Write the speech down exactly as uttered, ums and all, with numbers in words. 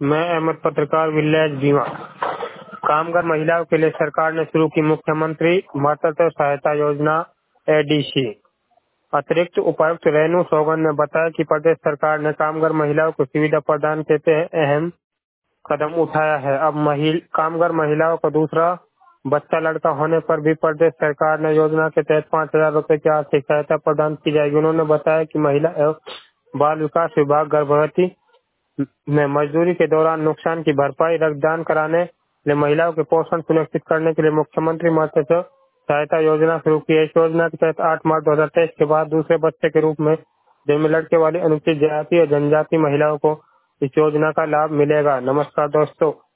मैं अहमद पत्रकार विलेज बीमा। कामगार महिलाओं के लिए सरकार ने शुरू की मुख्यमंत्री मातृत्व सहायता योजना एडीसी। अतिरिक्त उपायुक्त रेणु सौगन ने बताया कि प्रदेश सरकार ने कामगार महिलाओं को सुविधा प्रदान के तहत अहम कदम उठाया है। अब महिल, कामगार महिलाओं को दूसरा बच्चा लड़का होने पर भी प्रदेश सरकार ने योजना के तहत पाँच हजार रूपए की आर्थिक सहायता प्रदान की जाएगी। उन्होंने बताया कि महिला एवं बाल विकास विभाग गर्भवती में मजदूरी के दौरान नुकसान की भरपाई, रक्तदान कराने लिए महिलाओं के पोषण सुनिश्चित करने के लिए मुख्यमंत्री मातृत्व सहायता योजना शुरू की है। इस योजना के तहत आठ मार्च दो हजार तेईस के बाद दूसरे बच्चे के रूप में जन्म लड़के वाली अनुसूचित जाति और जनजाति महिलाओं को इस योजना का लाभ मिलेगा। नमस्कार दोस्तों।